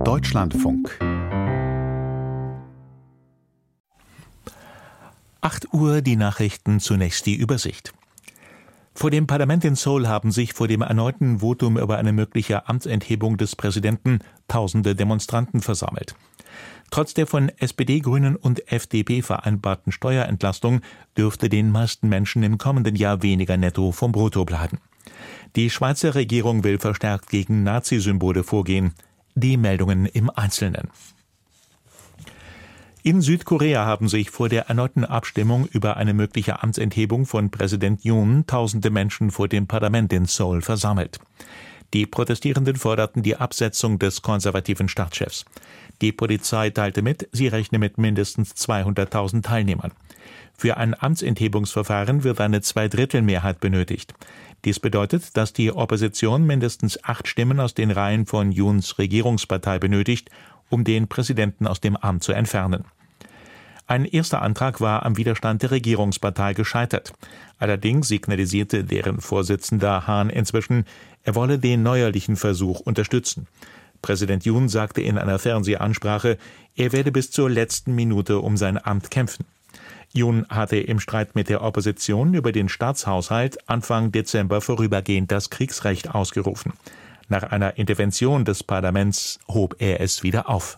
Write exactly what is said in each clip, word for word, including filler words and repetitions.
Deutschlandfunk. acht Uhr die Nachrichten, zunächst die Übersicht. Vor dem Parlament in Seoul haben sich vor dem erneuten Votum über eine mögliche Amtsenthebung des Präsidenten tausende Demonstranten versammelt. Trotz der von S P D, Grünen und F D P vereinbarten Steuerentlastung dürfte den meisten Menschen im kommenden Jahr weniger netto vom Brutto bleiben. Die Schweizer Regierung will verstärkt gegen Nazi-Symbole vorgehen. Die Meldungen im Einzelnen. In Südkorea haben sich vor der erneuten Abstimmung über eine mögliche Amtsenthebung von Präsident Yoon tausende Menschen vor dem Parlament in Seoul versammelt. Die Protestierenden forderten die Absetzung des konservativen Staatschefs. Die Polizei teilte mit, sie rechne mit mindestens zweihunderttausend Teilnehmern. Für ein Amtsenthebungsverfahren wird eine Zweidrittelmehrheit benötigt. Dies bedeutet, dass die Opposition mindestens acht Stimmen aus den Reihen von Yoons Regierungspartei benötigt, um den Präsidenten aus dem Amt zu entfernen. Ein erster Antrag war am Widerstand der Regierungspartei gescheitert. Allerdings signalisierte deren Vorsitzender Hahn inzwischen, er wolle den neuerlichen Versuch unterstützen. Präsident Yoon sagte in einer Fernsehansprache, er werde bis zur letzten Minute um sein Amt kämpfen. Yoon hatte im Streit mit der Opposition über den Staatshaushalt Anfang Dezember vorübergehend das Kriegsrecht ausgerufen. Nach einer Intervention des Parlaments hob er es wieder auf.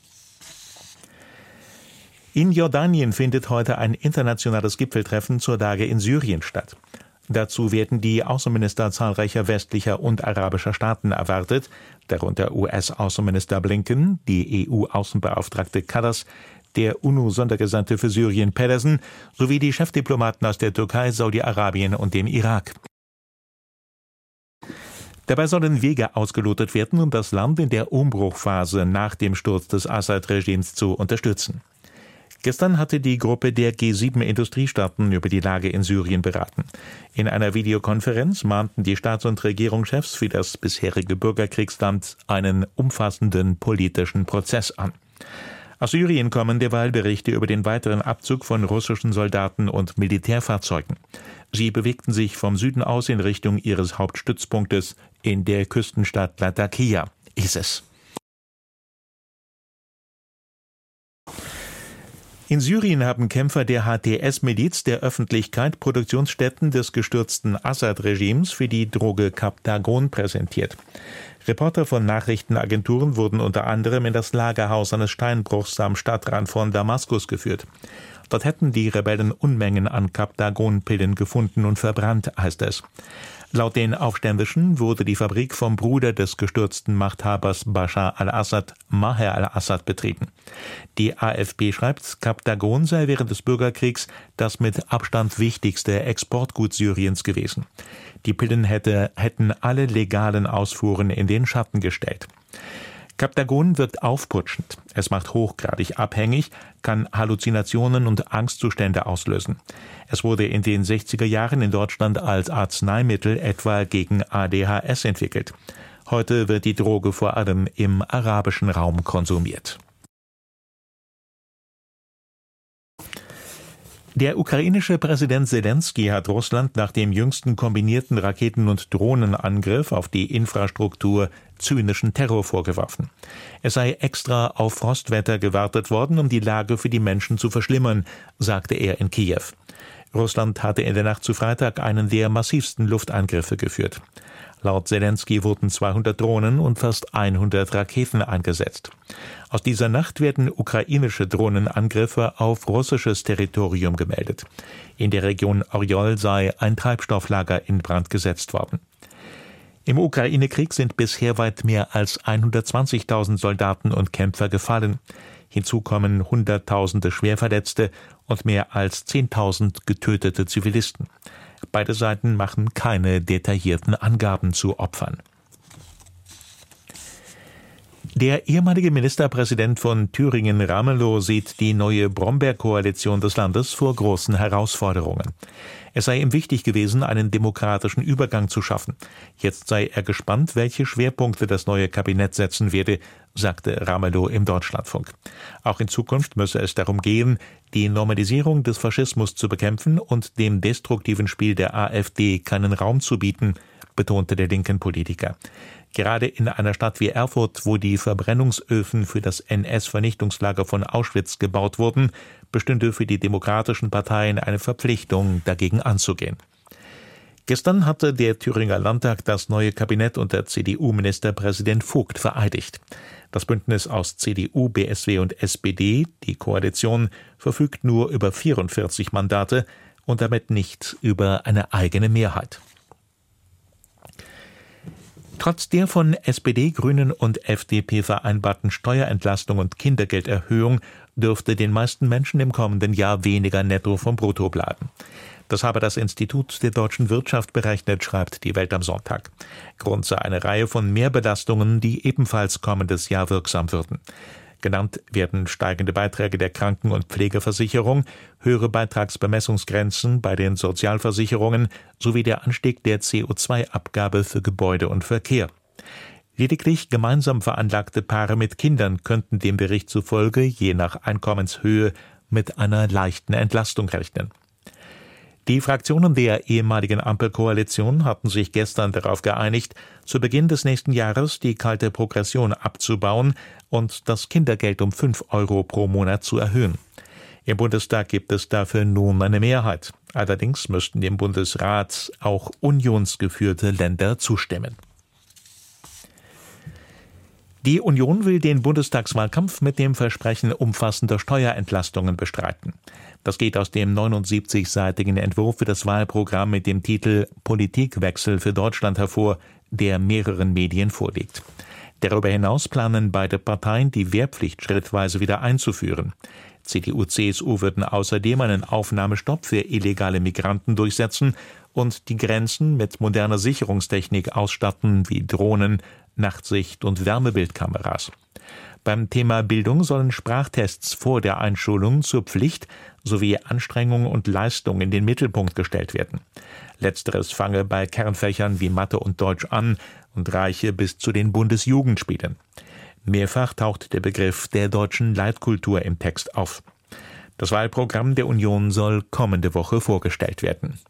In Jordanien findet heute ein internationales Gipfeltreffen zur Lage in Syrien statt. Dazu werden die Außenminister zahlreicher westlicher und arabischer Staaten erwartet, darunter U S-Außenminister Blinken, die E U-Außenbeauftragte Kallas, der UNO-Sondergesandte für Syrien Pedersen sowie die Chefdiplomaten aus der Türkei, Saudi-Arabien und dem Irak. Dabei sollen Wege ausgelotet werden, um das Land in der Umbruchphase nach dem Sturz des Assad-Regimes zu unterstützen. Gestern hatte die Gruppe der G sieben Industriestaaten über die Lage in Syrien beraten. In einer Videokonferenz mahnten die Staats- und Regierungschefs für das bisherige Bürgerkriegsland einen umfassenden politischen Prozess an. Aus Syrien kommen derweil Berichte über den weiteren Abzug von russischen Soldaten und Militärfahrzeugen. Sie bewegten sich vom Süden aus in Richtung ihres Hauptstützpunktes in der Küstenstadt Latakia, ISIS. In Syrien haben Kämpfer der H T S-Miliz der Öffentlichkeit Produktionsstätten des gestürzten Assad-Regimes für die Droge Captagon präsentiert. Reporter von Nachrichtenagenturen wurden unter anderem in das Lagerhaus eines Steinbruchs am Stadtrand von Damaskus geführt. Dort hätten die Rebellen Unmengen an Captagon-Pillen gefunden und verbrannt, heißt es. Laut den Aufständischen wurde die Fabrik vom Bruder des gestürzten Machthabers Bashar al-Assad, Maher al-Assad, betrieben. Die A F P schreibt, Captagon sei während des Bürgerkriegs das mit Abstand wichtigste Exportgut Syriens gewesen. Die Pillen hätte, hätten alle legalen Ausfuhren in den Schatten gestellt. Captagon wirkt aufputschend. Es macht hochgradig abhängig, kann Halluzinationen und Angstzustände auslösen. Es wurde in den sechziger Jahren in Deutschland als Arzneimittel etwa gegen A D H S entwickelt. Heute wird die Droge vor allem im arabischen Raum konsumiert. Der ukrainische Präsident Selensky hat Russland nach dem jüngsten kombinierten Raketen- und Drohnenangriff auf die Infrastruktur zynischen Terror vorgeworfen. Es sei extra auf Frostwetter gewartet worden, um die Lage für die Menschen zu verschlimmern, sagte er in Kiew. Russland hatte in der Nacht zu Freitag einen der massivsten Luftangriffe geführt. Laut Selensky wurden zweihundert Drohnen und fast hundert Raketen eingesetzt. Aus dieser Nacht werden ukrainische Drohnenangriffe auf russisches Territorium gemeldet. In der Region Orjol sei ein Treibstofflager in Brand gesetzt worden. Im Ukraine-Krieg sind bisher weit mehr als hundertzwanzigtausend Soldaten und Kämpfer gefallen. Hinzu kommen Hunderttausende Schwerverletzte und mehr als zehntausend getötete Zivilisten. Beide Seiten machen keine detaillierten Angaben zu Opfern. Der ehemalige Ministerpräsident von Thüringen, Ramelow, sieht die neue Brombeer-Koalition des Landes vor großen Herausforderungen. Es sei ihm wichtig gewesen, einen demokratischen Übergang zu schaffen. Jetzt sei er gespannt, welche Schwerpunkte das neue Kabinett setzen werde, sagte Ramelow im Deutschlandfunk. Auch in Zukunft müsse es darum gehen, die Normalisierung des Faschismus zu bekämpfen und dem destruktiven Spiel der AfD keinen Raum zu bieten, betonte der linken Politiker. Gerade in einer Stadt wie Erfurt, wo die Verbrennungsöfen für das N S-Vernichtungslager von Auschwitz gebaut wurden, bestünde für die demokratischen Parteien eine Verpflichtung, dagegen anzugehen. Gestern hatte der Thüringer Landtag das neue Kabinett unter C D U-Ministerpräsident Vogt vereidigt. Das Bündnis aus C D U, B S W und S P D, die Koalition, verfügt nur über vierundvierzig Mandate und damit nicht über eine eigene Mehrheit. Trotz der von S P D, Grünen und F D P vereinbarten Steuerentlastung und Kindergelderhöhung dürfte den meisten Menschen im kommenden Jahr weniger netto vom Brutto bleiben. Das habe das Institut der deutschen Wirtschaft berechnet, schreibt die Welt am Sonntag. Grund sei eine Reihe von Mehrbelastungen, die ebenfalls kommendes Jahr wirksam würden. Genannt werden steigende Beiträge der Kranken- und Pflegeversicherung, höhere Beitragsbemessungsgrenzen bei den Sozialversicherungen sowie der Anstieg der C O zwei Abgabe für Gebäude und Verkehr. Lediglich gemeinsam veranlagte Paare mit Kindern könnten dem Bericht zufolge je nach Einkommenshöhe mit einer leichten Entlastung rechnen. Die Fraktionen der ehemaligen Ampelkoalition hatten sich gestern darauf geeinigt, zu Beginn des nächsten Jahres die kalte Progression abzubauen und das Kindergeld um fünf Euro pro Monat zu erhöhen. Im Bundestag gibt es dafür nun eine Mehrheit. Allerdings müssten dem Bundesrat auch unionsgeführte Länder zustimmen. Die Union will den Bundestagswahlkampf mit dem Versprechen umfassender Steuerentlastungen bestreiten. Das geht aus dem neunundsiebzigseitigen Entwurf für das Wahlprogramm mit dem Titel Politikwechsel für Deutschland hervor, der mehreren Medien vorliegt. Darüber hinaus planen beide Parteien, die Wehrpflicht schrittweise wieder einzuführen. C D U, C S U würden außerdem einen Aufnahmestopp für illegale Migranten durchsetzen und die Grenzen mit moderner Sicherungstechnik ausstatten wie Drohnen, Nachtsicht- und Wärmebildkameras. Beim Thema Bildung sollen Sprachtests vor der Einschulung zur Pflicht sowie Anstrengung und Leistung in den Mittelpunkt gestellt werden. Letzteres fange bei Kernfächern wie Mathe und Deutsch an und reiche bis zu den Bundesjugendspielen. Mehrfach taucht der Begriff der deutschen Leitkultur im Text auf. Das Wahlprogramm der Union soll kommende Woche vorgestellt werden.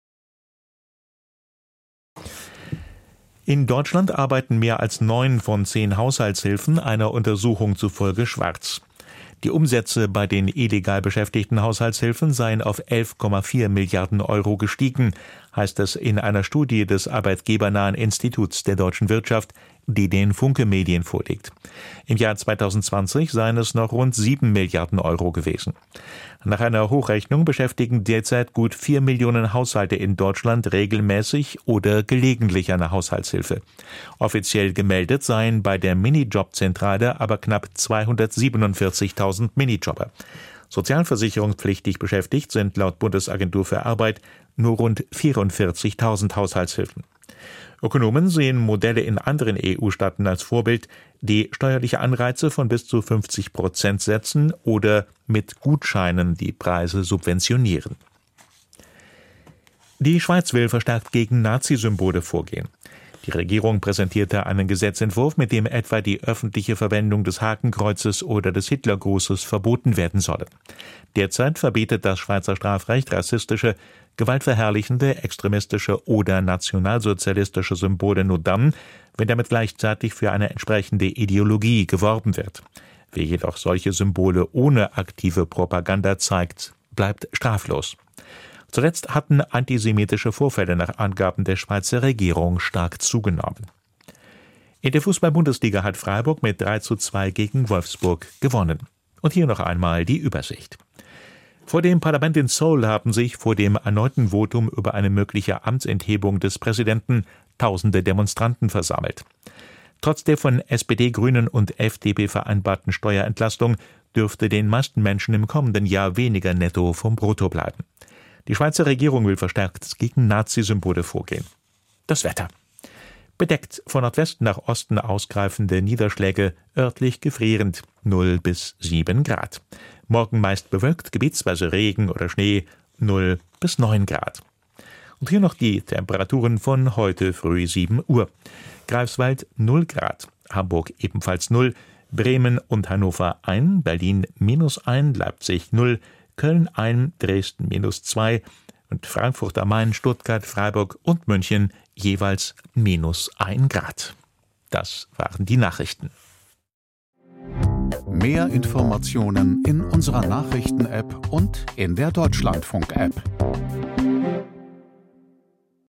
In Deutschland arbeiten mehr als neun von zehn Haushaltshilfen einer Untersuchung zufolge schwarz. Die Umsätze bei den illegal beschäftigten Haushaltshilfen seien auf elf Komma vier Milliarden Euro gestiegen, heißt es in einer Studie des arbeitgebernahen Instituts der deutschen Wirtschaft, die den Funke Medien vorliegt. Im Jahr zweitausendzwanzig seien es noch rund sieben Milliarden Euro gewesen. Nach einer Hochrechnung beschäftigen derzeit gut vier Millionen Haushalte in Deutschland regelmäßig oder gelegentlich eine Haushaltshilfe. Offiziell gemeldet seien bei der Minijobzentrale aber knapp zweihundertsiebenundvierzigtausend Minijobber. Sozialversicherungspflichtig beschäftigt sind laut Bundesagentur für Arbeit nur rund vierundvierzigtausend Haushaltshilfen. Ökonomen sehen Modelle in anderen E U-Staaten als Vorbild, die steuerliche Anreize von bis zu fünfzig Prozent setzen oder mit Gutscheinen die Preise subventionieren. Die Schweiz will verstärkt gegen Nazi-Symbole vorgehen. Die Regierung präsentierte einen Gesetzentwurf, mit dem etwa die öffentliche Verwendung des Hakenkreuzes oder des Hitlergrußes verboten werden solle. Derzeit verbietet das Schweizer Strafrecht rassistische, gewaltverherrlichende, extremistische oder nationalsozialistische Symbole nur dann, wenn damit gleichzeitig für eine entsprechende Ideologie geworben wird. Wer jedoch solche Symbole ohne aktive Propaganda zeigt, bleibt straflos. Zuletzt hatten antisemitische Vorfälle nach Angaben der Schweizer Regierung stark zugenommen. In der Fußball-Bundesliga hat Freiburg mit drei zu zwei gegen Wolfsburg gewonnen. Und hier noch einmal die Übersicht. Vor dem Parlament in Seoul haben sich vor dem erneuten Votum über eine mögliche Amtsenthebung des Präsidenten tausende Demonstranten versammelt. Trotz der von S P D, Grünen und F D P vereinbarten Steuerentlastung dürfte den meisten Menschen im kommenden Jahr weniger netto vom Brutto bleiben. Die Schweizer Regierung will verstärkt gegen Nazi-Symbole vorgehen. Das Wetter. Bedeckt von Nordwesten nach Osten ausgreifende Niederschläge, örtlich gefrierend, null bis sieben Grad. Morgen meist bewölkt, gebietsweise Regen oder Schnee, null bis neun Grad. Und hier noch die Temperaturen von heute früh sieben Uhr. Greifswald null Grad, Hamburg ebenfalls null, Bremen und Hannover eins, Berlin minus eins, Leipzig null, Köln eins, Dresden minus zwei und Frankfurt am Main, Stuttgart, Freiburg und München jeweils minus ein Grad. Das waren die Nachrichten. Mehr Informationen in unserer Nachrichten-App und in der Deutschlandfunk-App.